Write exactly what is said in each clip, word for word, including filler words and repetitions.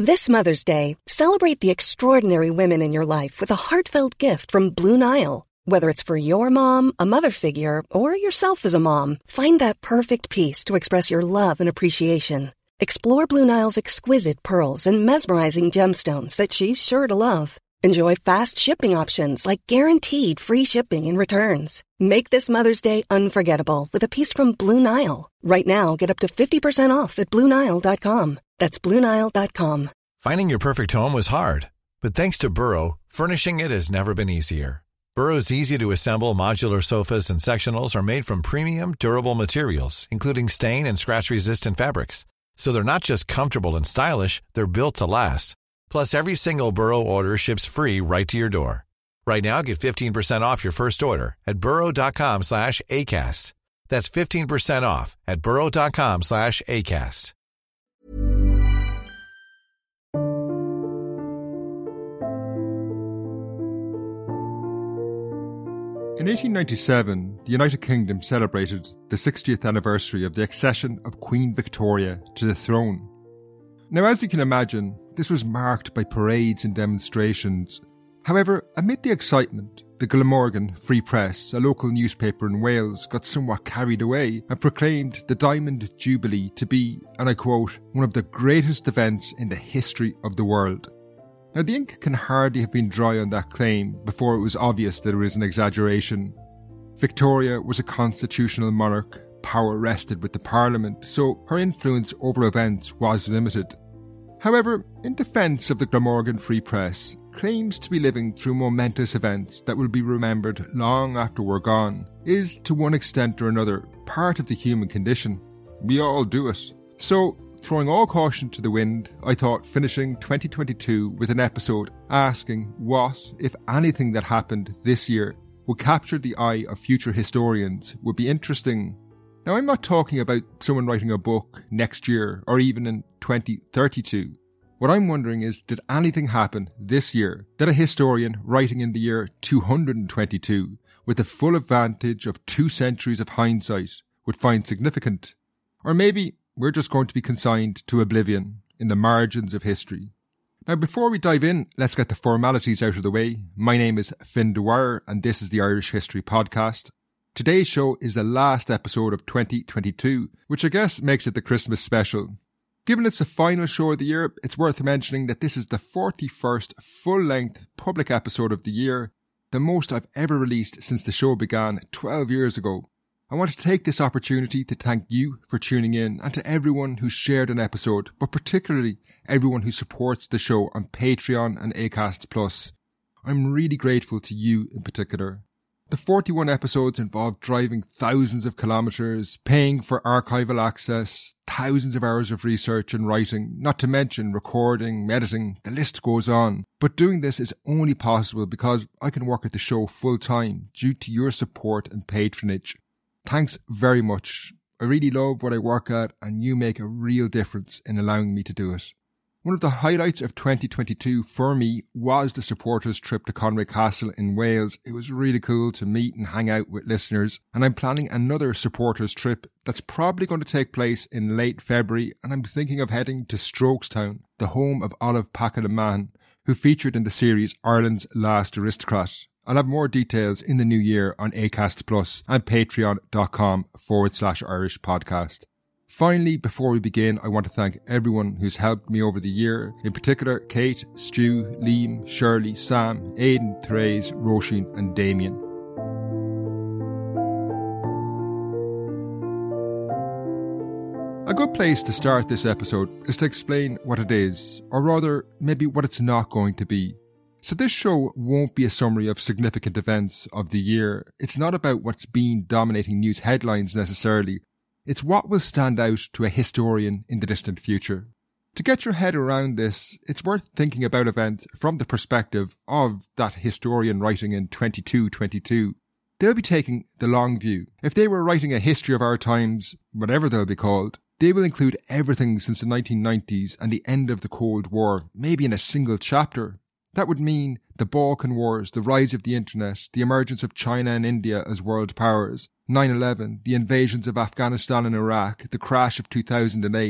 This Mother's Day, celebrate the extraordinary women in your life with a heartfelt gift from Blue Nile. Whether it's for your mom, a mother figure, or yourself as a mom, find that perfect piece to express your love and appreciation. Explore Blue Nile's exquisite pearls and mesmerizing gemstones that she's sure to love. Enjoy fast shipping options like guaranteed free shipping and returns. Make this Mother's Day unforgettable with a piece from Blue Nile. Right now, get up to fifty percent off at Blue Nile dot com. That's Blue Nile dot com. Finding your perfect home was hard, but thanks to Burrow, furnishing it has never been easier. Burrow's easy-to-assemble modular sofas and sectionals are made from premium, durable materials, including stain and scratch-resistant fabrics. So they're not just comfortable and stylish, they're built to last. Plus, every single Burrow order ships free right to your door. Right now, get fifteen percent off your first order at burrow.com slash ACAST. That's fifteen percent off at burrow.com slash ACAST. In eighteen ninety-seven, the United Kingdom celebrated the sixtieth anniversary of the accession of Queen Victoria to the throne. Now, as you can imagine, this was marked by parades and demonstrations. However, amid the excitement, the Glamorgan Free Press, a local newspaper in Wales, got somewhat carried away and proclaimed the Diamond Jubilee to be, and I quote, one of the greatest events in the history of the world. Now, the ink can hardly have been dry on that claim before it was obvious that it was an exaggeration. Victoria was a constitutional monarch, power rested with the Parliament, so her influence over events was limited. However, in defence of the Glamorgan Free Press, claims to be living through momentous events that will be remembered long after we're gone is, to one extent or another, part of the human condition. We all do it. So, throwing all caution to the wind, I thought finishing twenty twenty-two with an episode asking what, if anything that happened this year, would capture the eye of future historians would be interesting. Now, I'm not talking about someone writing a book next year or even in twenty thirty-two. What I'm wondering is, did anything happen this year that a historian writing in the year two hundred twenty-two, with the full advantage of two centuries of hindsight, would find significant? Or maybe we're just going to be consigned to oblivion in the margins of history. Now, before we dive in, let's get the formalities out of the way. My name is Finn Dwyer, and this is the Irish History Podcast. Today's show is the last episode of twenty twenty-two, which I guess makes it the Christmas special. Given it's the final show of the year, it's worth mentioning that this is the forty-first full-length public episode of the year, the most I've ever released since the show began twelve years ago. I want to take this opportunity to thank you for tuning in and to everyone who's shared an episode, but particularly everyone who supports the show on Patreon and Acast Plus. I'm really grateful to you in particular. The forty-one episodes involved driving thousands of kilometres, paying for archival access, thousands of hours of research and writing, not to mention recording, editing, the list goes on. But doing this is only possible because I can work at the show full time due to your support and patronage. Thanks very much. I really love what I work at and you make a real difference in allowing me to do it. One of the highlights of twenty twenty-two for me was the supporters trip to Conway Castle in Wales. It was really cool to meet and hang out with listeners, and I'm planning another supporters trip that's probably going to take place in late February, and I'm thinking of heading to Strokestown, the home of Olive Packard-Mann, who featured in the series Ireland's Last Aristocrat. I'll have more details in the new year on Acast Plus and patreon.com forward slash Irish podcast. Finally, before we begin, I want to thank everyone who's helped me over the year, in particular Kate, Stu, Liam, Shirley, Sam, Aidan, Therese, Roisin and Damien. A good place to start this episode is to explain what it is, or rather, maybe what it's not going to be. So this show won't be a summary of significant events of the year. It's not about what's been dominating news headlines necessarily. It's what will stand out to a historian in the distant future. To get your head around this, it's worth thinking about events from the perspective of that historian writing in twenty-two twenty-two. They'll be taking the long view. If they were writing a history of our times, whatever they'll be called, they will include everything since the nineteen nineties and the end of the Cold War, maybe in a single chapter. That would mean the Balkan Wars, the rise of the internet, the emergence of China and India as world powers, nine eleven, the invasions of Afghanistan and Iraq, the crash of two thousand eight.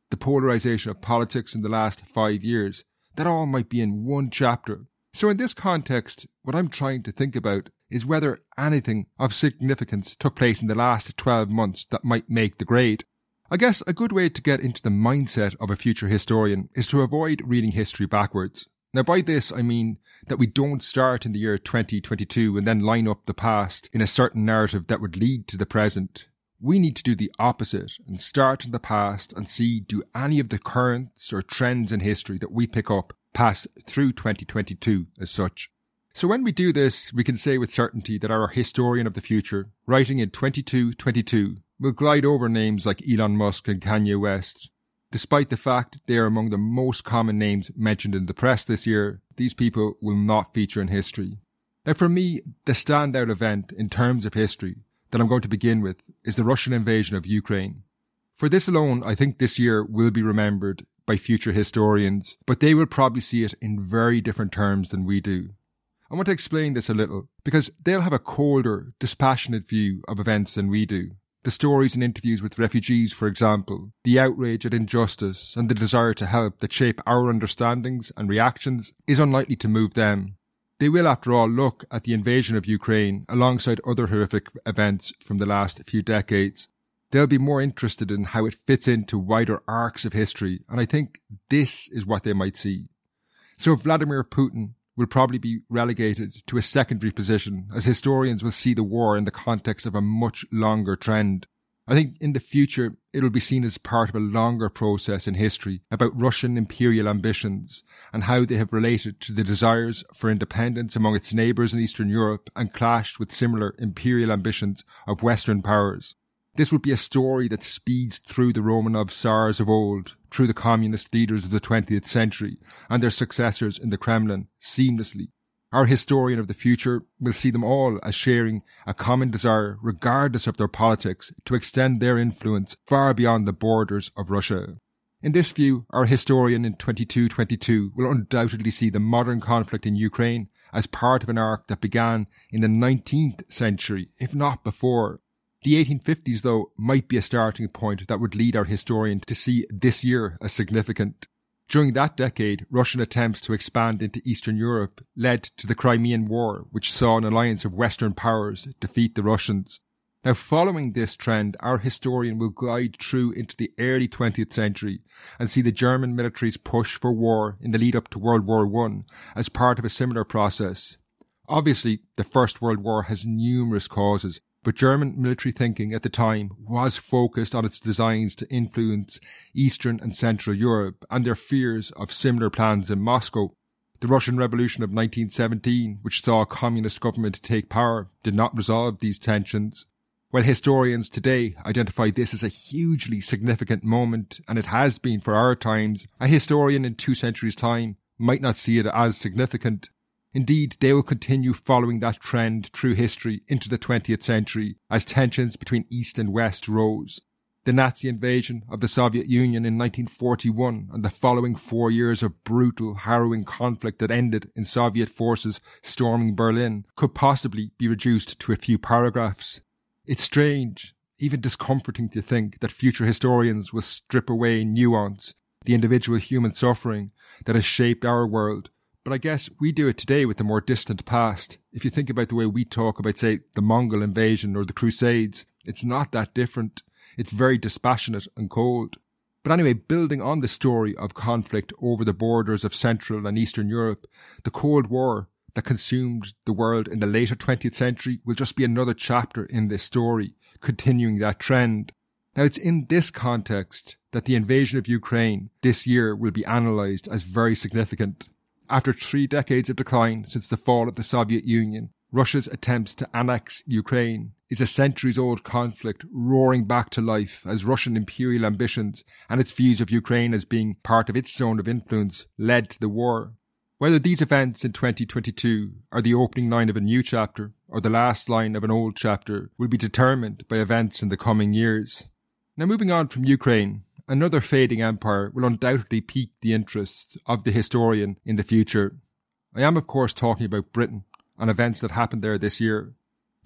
the polarisation of politics in the last five years. That all might be in one chapter. So in this context, what I'm trying to think about is whether anything of significance took place in the last twelve months that might make the grade. I guess a good way to get into the mindset of a future historian is to avoid reading history backwards. Now by this I mean that we don't start in the year twenty twenty-two and then line up the past in a certain narrative that would lead to the present. We need to do the opposite and start in the past and see do any of the currents or trends in history that we pick up pass through twenty twenty-two as such. So when we do this, we can say with certainty that our historian of the future, writing in twenty-two twenty-two, will glide over names like Elon Musk and Kanye West. Despite the fact they are among the most common names mentioned in the press this year, these people will not feature in history. Now for me, the standout event in terms of history that I'm going to begin with is the Russian invasion of Ukraine. For this alone, I think this year will be remembered by future historians, but they will probably see it in very different terms than we do. I want to explain this a little, because they'll have a colder, dispassionate view of events than we do. The stories and interviews with refugees, for example, the outrage at injustice and the desire to help that shape our understandings and reactions is unlikely to move them. They will, after all, look at the invasion of Ukraine alongside other horrific events from the last few decades. They'll be more interested in how it fits into wider arcs of history, and I think this is what they might see. So Vladimir Putin will probably be relegated to a secondary position, as historians will see the war in the context of a much longer trend. I think in the future it'll be seen as part of a longer process in history about Russian imperial ambitions and how they have related to the desires for independence among its neighbours in Eastern Europe and clashed with similar imperial ambitions of Western powers. This would be a story that speeds through the Romanov Tsars of old, through the communist leaders of the twentieth century and their successors in the Kremlin seamlessly. Our historian of the future will see them all as sharing a common desire, regardless of their politics, to extend their influence far beyond the borders of Russia. In this view, our historian in twenty-two twenty-two will undoubtedly see the modern conflict in Ukraine as part of an arc that began in the nineteenth century, if not before. The eighteen fifties, though, might be a starting point that would lead our historian to see this year as significant. During that decade, Russian attempts to expand into Eastern Europe led to the Crimean War, which saw an alliance of Western powers defeat the Russians. Now, following this trend, our historian will glide through into the early twentieth century and see the German military's push for war in the lead-up to World War One as part of a similar process. Obviously, the First World War has numerous causes, but German military thinking at the time was focused on its designs to influence Eastern and Central Europe and their fears of similar plans in Moscow. The Russian Revolution of nineteen seventeen, which saw a communist government take power, did not resolve these tensions. While historians today identify this as a hugely significant moment, and it has been for our times, a historian in two centuries' time might not see it as significant. Indeed, they will continue following that trend through history into the twentieth century as tensions between East and West rose. The Nazi invasion of the Soviet Union in nineteen forty-one and the following four years of brutal, harrowing conflict that ended in Soviet forces storming Berlin could possibly be reduced to a few paragraphs. It's strange, even discomforting to think that future historians will strip away nuance, the individual human suffering that has shaped our world. But I guess we do it today with the more distant past. If you think about the way we talk about, say, the Mongol invasion or the Crusades, it's not that different. It's very dispassionate and cold. But anyway, building on the story of conflict over the borders of Central and Eastern Europe, the Cold War that consumed the world in the later twentieth century will just be another chapter in this story, continuing that trend. Now, it's in this context that the invasion of Ukraine this year will be analysed as very significant. After three decades of decline since the fall of the Soviet Union, Russia's attempts to annex Ukraine is a centuries-old conflict roaring back to life as Russian imperial ambitions and its views of Ukraine as being part of its zone of influence led to the war. Whether these events in twenty twenty-two are the opening line of a new chapter or the last line of an old chapter will be determined by events in the coming years. Now, moving on from Ukraine, another fading empire will undoubtedly pique the interest of the historian in the future. I am, of course, talking about Britain and events that happened there this year.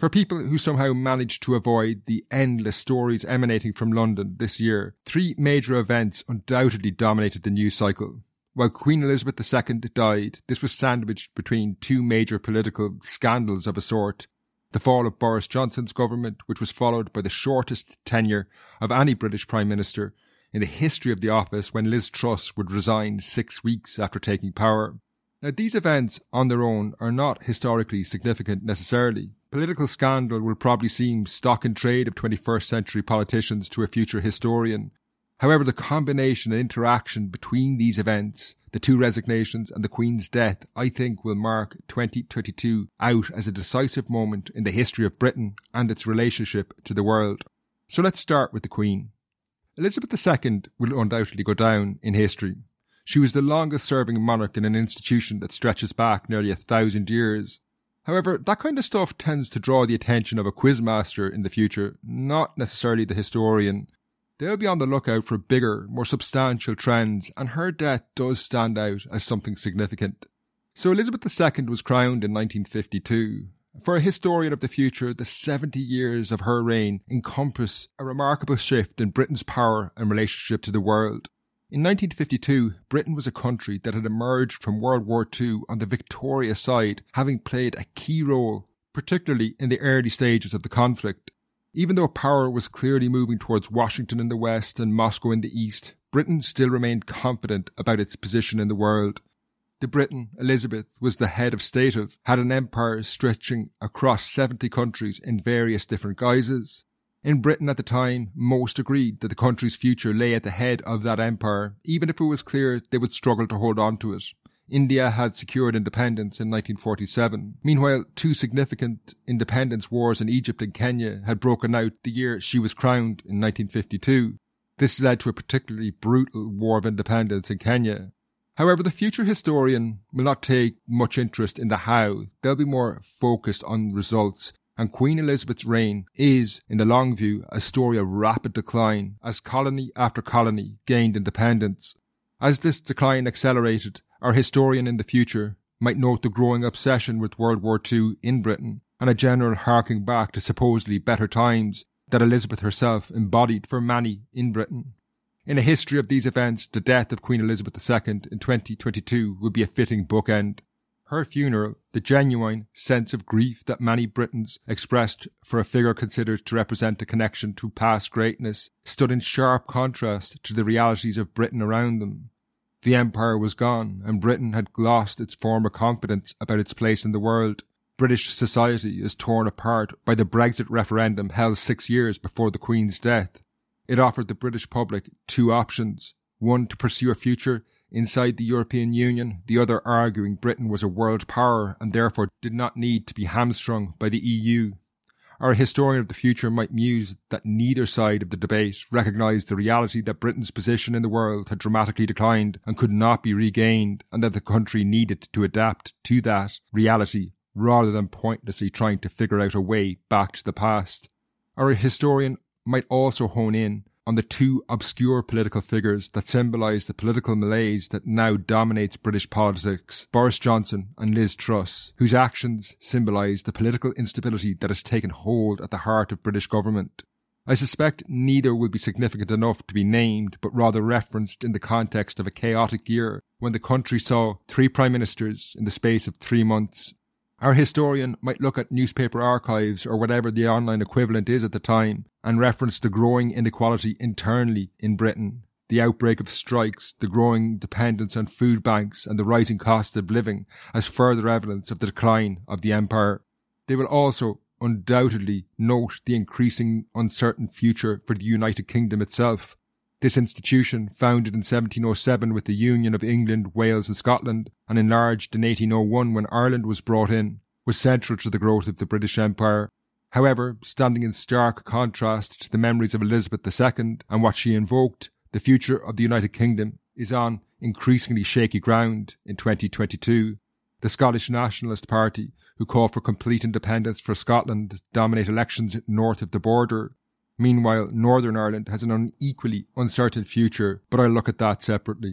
For people who somehow managed to avoid the endless stories emanating from London this year, three major events undoubtedly dominated the news cycle. While Queen Elizabeth the Second died, this was sandwiched between two major political scandals of a sort. The fall of Boris Johnson's government, which was followed by the shortest tenure of any British Prime Minister in the history of the office, when Liz Truss would resign six weeks after taking power. Now, these events on their own are not historically significant necessarily. Political scandal will probably seem stock in trade of twenty-first century politicians to a future historian. However, the combination and interaction between these events, the two resignations and the Queen's death, I think will mark twenty twenty-two out as a decisive moment in the history of Britain and its relationship to the world. So let's start with the Queen. Elizabeth the Second will undoubtedly go down in history. She was the longest serving monarch in an institution that stretches back nearly a thousand years. However, that kind of stuff tends to draw the attention of a quizmaster in the future, not necessarily the historian. They'll be on the lookout for bigger, more substantial trends, and her death does stand out as something significant. So Elizabeth the Second was crowned in nineteen fifty-two. For a historian of the future, the seventy years of her reign encompass a remarkable shift in Britain's power and relationship to the world. In nineteen fifty-two, Britain was a country that had emerged from World War Two on the victorious side, having played a key role, particularly in the early stages of the conflict. Even though power was clearly moving towards Washington in the west and Moscow in the east, Britain still remained confident about its position in the world. The Britain Elizabeth was the head of state of had an empire stretching across seventy countries in various different guises. In Britain at the time, most agreed that the country's future lay at the head of that empire, even if it was clear they would struggle to hold on to it. India had secured independence in nineteen forty-seven. Meanwhile, two significant independence wars in Egypt and Kenya had broken out the year she was crowned in nineteen fifty-two. This led to a particularly brutal war of independence in Kenya. However, the future historian will not take much interest in the how. They'll be more focused on results. And Queen Elizabeth's reign is, in the long view, a story of rapid decline as colony after colony gained independence. As this decline accelerated, our historian in the future might note the growing obsession with World War Two in Britain and a general harking back to supposedly better times that Elizabeth herself embodied for many in Britain. In a history of these events, the death of Queen Elizabeth the Second in twenty twenty-two would be a fitting bookend. Her funeral, the genuine sense of grief that many Britons expressed for a figure considered to represent a connection to past greatness, stood in sharp contrast to the realities of Britain around them. The empire was gone, and Britain had lost its former confidence about its place in the world. British society is torn apart by the Brexit referendum held six years before the Queen's death. It offered the British public two options, one to pursue a future inside the European Union, the other arguing Britain was a world power and therefore did not need to be hamstrung by the E U. Our historian of the future might muse that neither side of the debate recognised the reality that Britain's position in the world had dramatically declined and could not be regained, and that the country needed to adapt to that reality rather than pointlessly trying to figure out a way back to the past. Our historian might also hone in on the two obscure political figures that symbolise the political malaise that now dominates British politics, Boris Johnson and Liz Truss, whose actions symbolise the political instability that has taken hold at the heart of British government. I suspect neither will be significant enough to be named, but rather referenced in the context of a chaotic year when the country saw three prime ministers in the space of three months. Our historian might look at newspaper archives or whatever the online equivalent is at the time and reference the growing inequality internally in Britain, the outbreak of strikes, the growing dependence on food banks and the rising cost of living as further evidence of the decline of the empire. They will also undoubtedly note the increasing uncertain future for the United Kingdom itself. This institution, founded in seventeen oh seven with the union of England, Wales and Scotland, and enlarged in eighteen oh one when Ireland was brought in, was central to the growth of the British Empire. However, standing in stark contrast to the memories of Elizabeth the Second and what she invoked, the future of the United Kingdom is on increasingly shaky ground in twenty twenty-two. The Scottish Nationalist Party, who call for complete independence for Scotland, dominate elections north of the border. Meanwhile, Northern Ireland has an unequally uncertain future, but I'll look at that separately.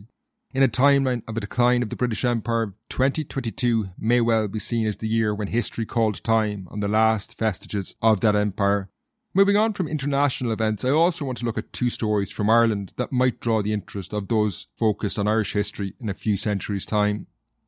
In a timeline of a decline of the British Empire, twenty twenty-two may well be seen as the year when history called time on the last vestiges of that empire. Moving on from international events, I also want to look at two stories from Ireland that might draw the interest of those focused on Irish history in a few centuries' time.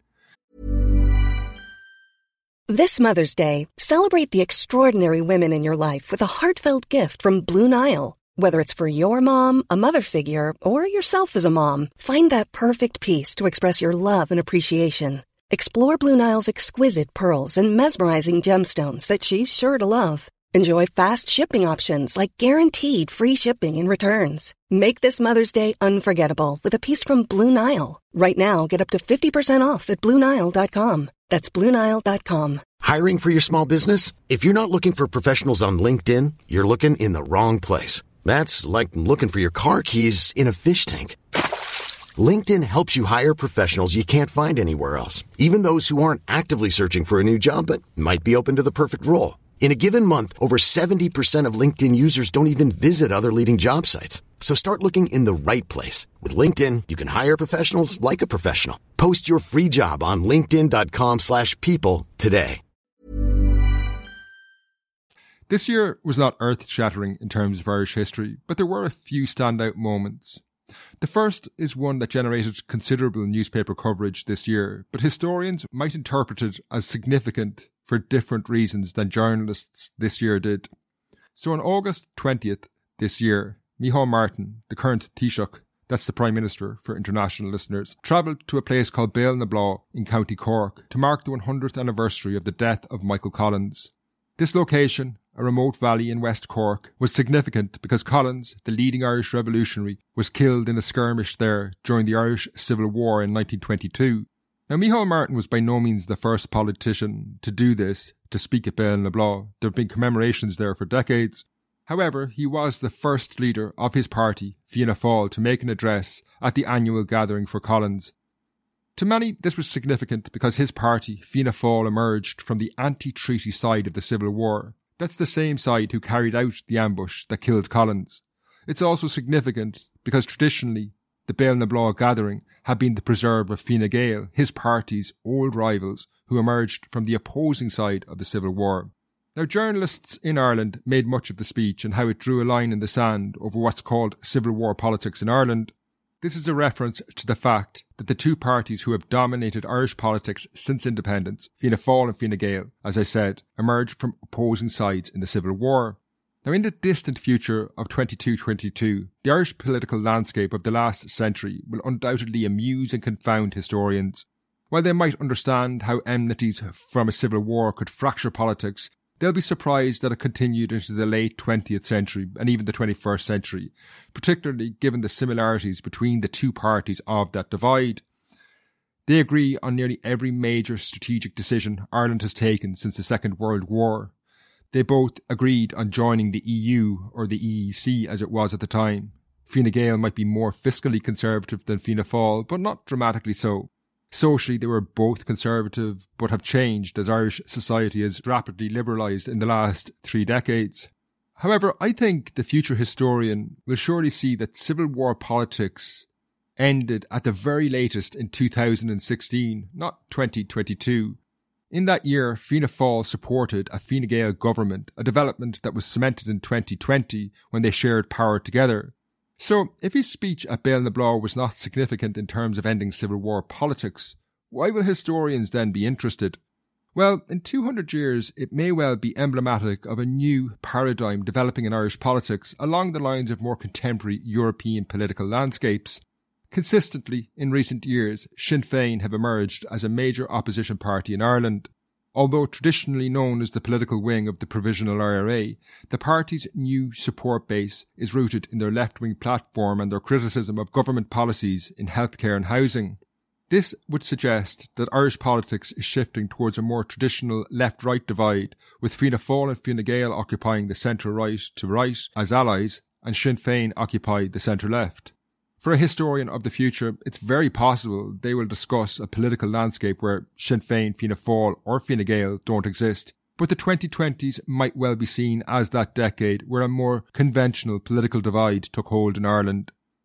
This Mother's Day, celebrate the extraordinary women in your life with a heartfelt gift from Blue Nile. Whether it's for your mom, a mother figure, or yourself as a mom, find that perfect piece to express your love and appreciation. Explore Blue Nile's exquisite pearls and mesmerizing gemstones that she's sure to love. Enjoy fast shipping options like guaranteed free shipping and returns. Make this Mother's Day unforgettable with a piece from Blue Nile. Right now, get up to fifty percent off at Blue Nile dot com. That's Blue Nile dot com. Hiring for your small business? If you're not looking for professionals on LinkedIn, you're looking in the wrong place. That's like looking for your car keys in a fish tank. LinkedIn helps you hire professionals you can't find anywhere else, even those who aren't actively searching for a new job but might be open to the perfect role. In a given month, over seventy percent of LinkedIn users don't even visit other leading job sites. So start looking in the right place. With LinkedIn, you can hire professionals like a professional. Post your free job on linkedin dot com slash people today. This year was not earth-shattering in terms of Irish history, but there were a few standout moments. The first is one that generated considerable newspaper coverage this year, but historians might interpret it as significant for different reasons than journalists this year did. So on August twentieth this year, Micheál Martin, the current Taoiseach, that's the Prime Minister for international listeners, travelled to a place called Béal-na-Bláth in County Cork to mark the one hundredth anniversary of the death of Michael Collins. This location, a remote valley in West Cork, was significant because Collins, the leading Irish revolutionary, was killed in a skirmish there during the Irish Civil War in nineteen twenty-two. Now, Micheál Martin was by no means the first politician to do this, to speak at Béal-na-Bláth. There have been commemorations there for decades. However, he was the first leader of his party, Fianna Fáil, to make an address at the annual gathering for Collins. To many, this was significant because his party, Fianna Fáil, emerged from the anti-treaty side of the Civil War. That's the same side who carried out the ambush that killed Collins. It's also significant because traditionally, the Béal-na-Bláth gathering had been the preserve of Fine Gael, his party's old rivals who emerged from the opposing side of the Civil War. Now, journalists in Ireland made much of the speech and how it drew a line in the sand over what's called Civil War politics in Ireland. This is a reference to the fact that the two parties who have dominated Irish politics since independence, Fianna Fáil and Fine Gael, as I said, emerged from opposing sides in the Civil War. Now, in the distant future of twenty-two twenty-two, the Irish political landscape of the last century will undoubtedly amuse and confound historians. While they might understand how enmities from a civil war could fracture politics, they'll be surprised that it continued into the late twentieth century and even the twenty-first century, particularly given the similarities between the two parties of that divide. They agree on nearly every major strategic decision Ireland has taken since the Second World War. They both agreed on joining the E U, or the E E C as it was at the time. Fine Gael might be more fiscally conservative than Fianna Fáil, but not dramatically so. Socially, they were both conservative, but have changed as Irish society has rapidly liberalised in the last three decades. However, I think the future historian will surely see that Civil War politics ended at the very latest in two thousand sixteen, not twenty twenty-two. In that year, Fianna Fáil supported a Fine Gael government, a development that was cemented in twenty twenty when they shared power together. So, if his speech at Béal-na-Bláth was not significant in terms of ending Civil War politics, why will historians then be interested? Well, in two hundred years, it may well be emblematic of a new paradigm developing in Irish politics along the lines of more contemporary European political landscapes. Consistently, in recent years, Sinn Féin have emerged as a major opposition party in Ireland. Although traditionally known as the political wing of the Provisional I R A, the party's new support base is rooted in their left-wing platform and their criticism of government policies in healthcare and housing. This would suggest that Irish politics is shifting towards a more traditional left-right divide, with Fianna Fáil and Fine Gael occupying the centre-right to right as allies, and Sinn Féin occupy the centre-left. For a historian of the future, it's very possible they will discuss a political landscape where Sinn Féin, Fianna Fáil or Fine Gael don't exist, but the twenty twenties might well be seen as that decade where a more conventional political divide took hold in Ireland.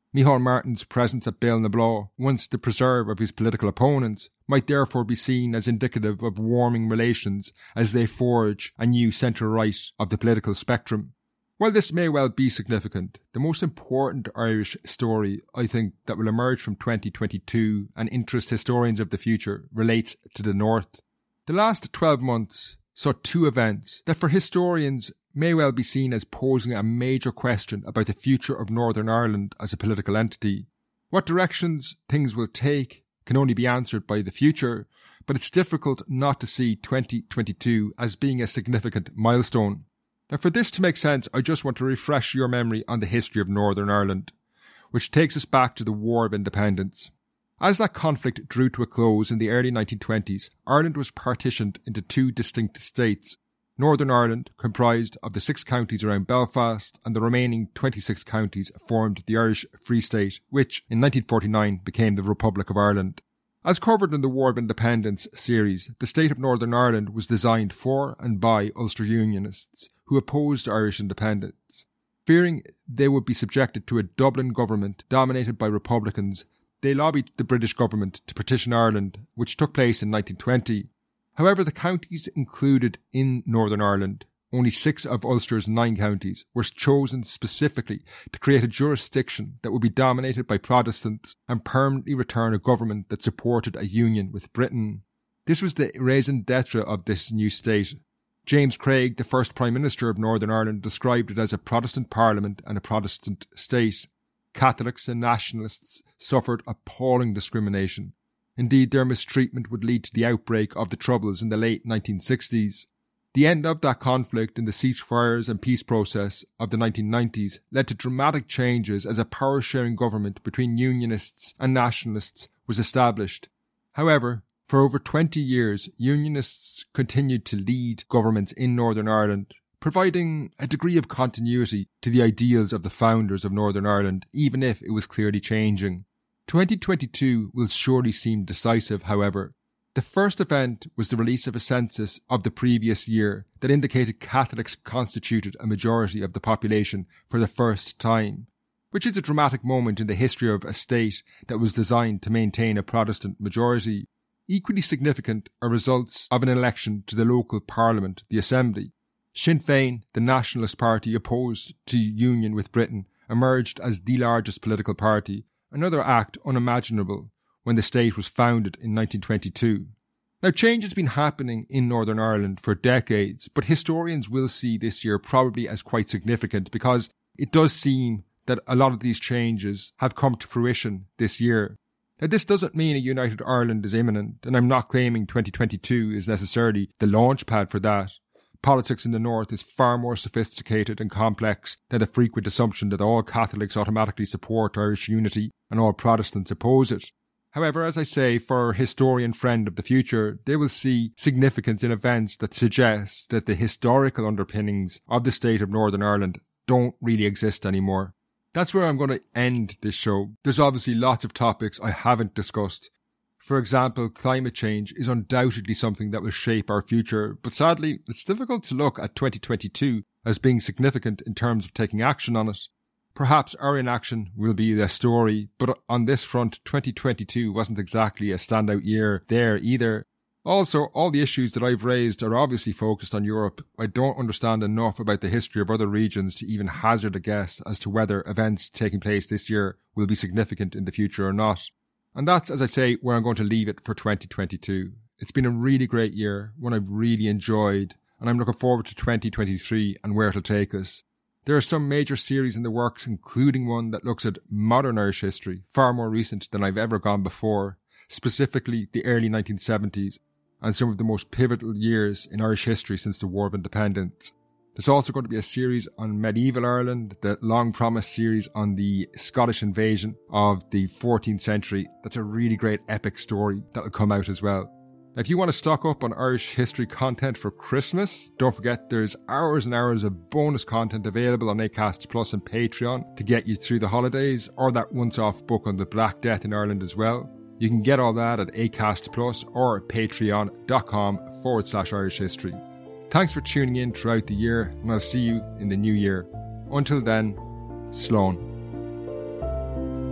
Micheál Martin's presence at Béal-na-Bláth, once the preserve of his political opponents, might therefore be seen as indicative of warming relations as they forge a new centre-right of the political spectrum. While this may well be significant, the most important Irish story, I think, that will emerge from twenty twenty-two and interest historians of the future relates to the North. The last twelve months saw two events that for historians may well be seen as posing a major question about the future of Northern Ireland as a political entity. What directions things will take can only be answered by the future, but it's difficult not to see twenty twenty-two as being a significant milestone. Now, for this to make sense, I just want to refresh your memory on the history of Northern Ireland, which takes us back to the War of Independence. As that conflict drew to a close in the early nineteen twenties, Ireland was partitioned into two distinct states. Northern Ireland, comprised of the six counties around Belfast, and the remaining twenty-six counties formed the Irish Free State, which in nineteen forty-nine became the Republic of Ireland. As covered in the War of Independence series, the state of Northern Ireland was designed for and by Ulster Unionists who opposed Irish independence. Fearing they would be subjected to a Dublin government dominated by Republicans, they lobbied the British government to partition Ireland, which took place in nineteen twenty. However, the counties included in Northern Ireland, only six of Ulster's nine counties, were chosen specifically to create a jurisdiction that would be dominated by Protestants and permanently return a government that supported a union with Britain. This was the raison d'etre of this new state. James Craig, the first Prime Minister of Northern Ireland, described it as a Protestant Parliament and a Protestant state. Catholics and nationalists suffered appalling discrimination. Indeed, their mistreatment would lead to the outbreak of the Troubles in the late nineteen sixties. The end of that conflict in the ceasefires and peace process of the nineteen nineties led to dramatic changes as a power-sharing government between Unionists and Nationalists was established. However, for over twenty years, Unionists continued to lead governments in Northern Ireland, providing a degree of continuity to the ideals of the founders of Northern Ireland, even if it was clearly changing. twenty twenty-two will surely seem decisive, however. The first event was the release of a census of the previous year that indicated Catholics constituted a majority of the population for the first time, which is a dramatic moment in the history of a state that was designed to maintain a Protestant majority. Equally significant are results of an election to the local parliament, the Assembly. Sinn Féin, the nationalist party opposed to union with Britain, emerged as the largest political party, another act unimaginable when the state was founded in nineteen twenty-two. Now, change has been happening in Northern Ireland for decades, but historians will see this year probably as quite significant because it does seem that a lot of these changes have come to fruition this year. Now, this doesn't mean a united Ireland is imminent, and I'm not claiming twenty twenty-two is necessarily the launch pad for that. Politics in the North is far more sophisticated and complex than the frequent assumption that all Catholics automatically support Irish unity and all Protestants oppose it. However, as I say, for a historian friend of the future, they will see significance in events that suggest that the historical underpinnings of the state of Northern Ireland don't really exist anymore. That's where I'm going to end this show. There's obviously lots of topics I haven't discussed. For example, climate change is undoubtedly something that will shape our future, but sadly, it's difficult to look at twenty twenty-two as being significant in terms of taking action on it. Perhaps our inaction will be the story, but on this front, twenty twenty-two wasn't exactly a standout year there either. Also, all the issues that I've raised are obviously focused on Europe. I don't understand enough about the history of other regions to even hazard a guess as to whether events taking place this year will be significant in the future or not. And that's, as I say, where I'm going to leave it for twenty twenty-two. It's been a really great year, one I've really enjoyed, and I'm looking forward to twenty twenty-three and where it'll take us. There are some major series in the works, including one that looks at modern Irish history, far more recent than I've ever gone before, specifically the early nineteen seventies, and some of the most pivotal years in Irish history since the War of Independence. There's also going to be a series on medieval Ireland, the long-promised series on the Scottish invasion of the fourteenth century. That's a really great epic story that will come out as well. Now, if you want to stock up on Irish history content for Christmas, don't forget there's hours and hours of bonus content available on Acast Plus and Patreon to get you through the holidays, or that once-off book on the Black Death in Ireland as well. You can get all that at Acast Plus or patreon.com forward slash Irish history. Thanks for tuning in throughout the year, and I'll see you in the new year. Until then, Slán.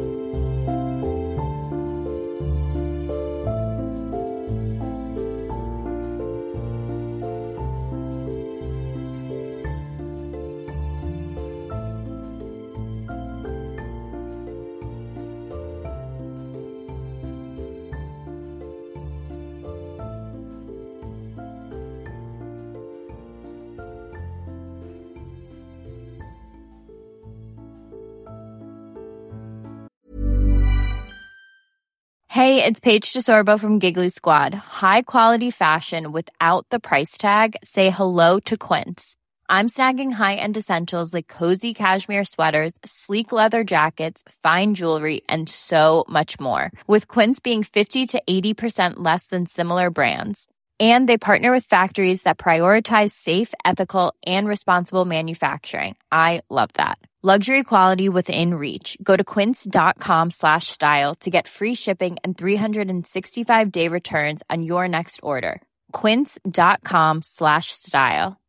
Hey, it's Paige DeSorbo from Giggly Squad. High quality fashion without the price tag. Say hello to Quince. I'm snagging high-end essentials like cozy cashmere sweaters, sleek leather jackets, fine jewelry, and so much more. With Quince being fifty to eighty percent less than similar brands. And they partner with factories that prioritize safe, ethical, and responsible manufacturing. I love that. Luxury quality within reach. Go to quince.com slash style to get free shipping and three sixty-five day returns on your next order. Quince.com slash style.